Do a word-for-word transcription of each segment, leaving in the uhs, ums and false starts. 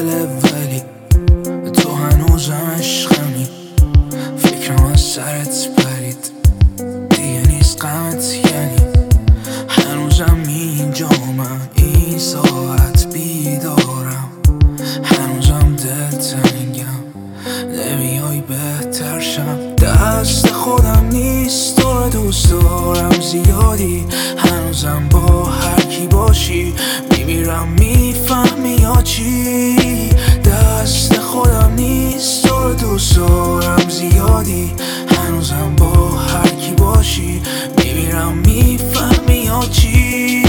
دل ولی تو هنوزم عشقمی، فکرم از سرت پرید دیگه نیست غمت، یعنی هنوزم اینجامم، این ساعت بیدارم، هنوزم دلتنگم، نمیای بهتر شم. دست خودم نیست تو رو دوست دارم زیادی، هنوزم با هر کی باشی میمیرم، میفهمی یا چی؟ دست خودم نیست تو رو دوست دارم زیادی، هنوزم با هر کی باشی میمیرم، میفهمی یا چی؟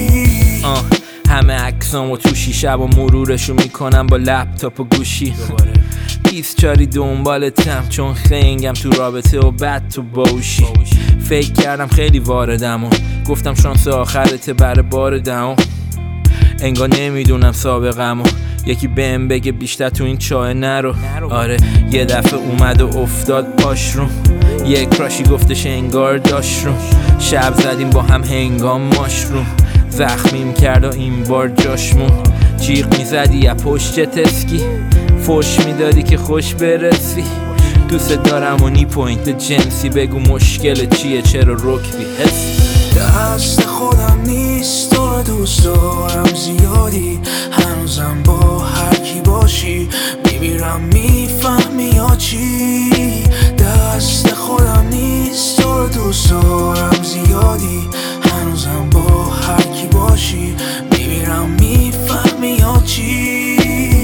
آه همه عکسامو تو شیشه و مرورشو میکنم با لپتاپ و گوشی، بیست چاری دنبالتم چون خنگم تو رابطه و بد تو باوشی. فکر کردم خیلی واردم و گفتم شانس آخرته بر بار دهم، انگار نمیدونم سابقم و یکی بهم بگه بیشتر تو این چاه نرو. آره یه دفعه اومد و افتاد پاش رو، یه کراشی گفتش انگار داشت رو، شب زدیم با هم هنگام ماشروم، زخمیم کرد و این بار جاشمون، جیغ میزدی یا پشت تسکی، فوش میدادی که خوش برسی، دوست دارم و نی پوینت جنسی، بگو مشکل چیه چرا رک بی حسی؟ دست خودم نیست تو رو دوست دارم زیادی، هنوزم با هر کی باشی میمیرم، میفهمی یا چی؟ دست خودم نیست تو رو دوست دارم زیادی، هنوزم با هر کی باشی میمیرم، میفهمی یا چی؟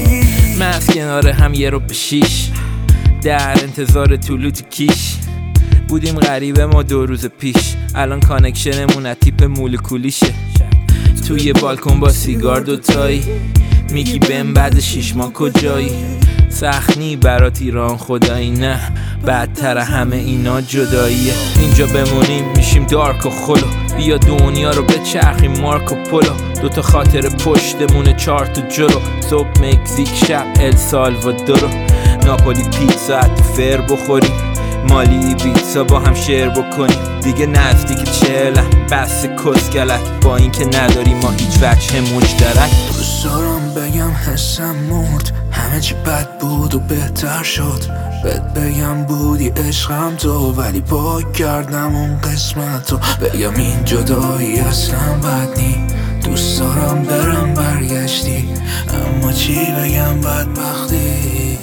مست کنار هم یه رو به شیش، در انتظار طلوع تو کیش بودیم غریبه ما دو روز پیش، الان کانکشنمون از تیپ مولکولیشه، توی بالکن با سیگار دوتایی میگی بهم بعد شیش ماه کجایی؟ سخنی برات ایران خدایی نه، بدتر همه اینا جداییه، اینجا بمونیم میشیم دارک و خلو، بیا دنیا رو بچرخیم مارکو پولو، دوتا خاطر پشتمونه چار تا جلو، صبح مکزیک شب ال سالوادورو، ناپولی پیتزا تو فر بخوریم، مالی بیتزا با هم شیر بکنیم، دیگه نزدیک چهلم بس کسگلک، با این که نداری ما هیچ وجه مشترک. دوست دارم بگم حسم مرد، همه چی بد بود و بهتر شد، بهت بگم بودی عشقم تو، ولی پاک کردم اون قسمت رو، بگم این جدایی اصلا بد نی، دوست دارم برم برگشتی، اما چی بگم بدبختی؟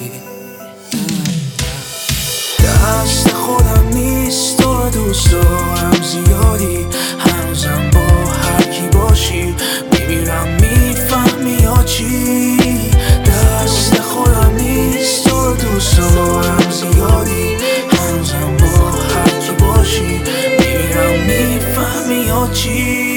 دست خودم نیست تو رو دوست دارم زیادی، هنوزم با هر کی باشی میمیرم، میفهمی یا چی؟ دست خودم نیست تو رو دوست دارم زیادی، هنوزم با هر کی باشی میمیرم، میفهمی یا چی؟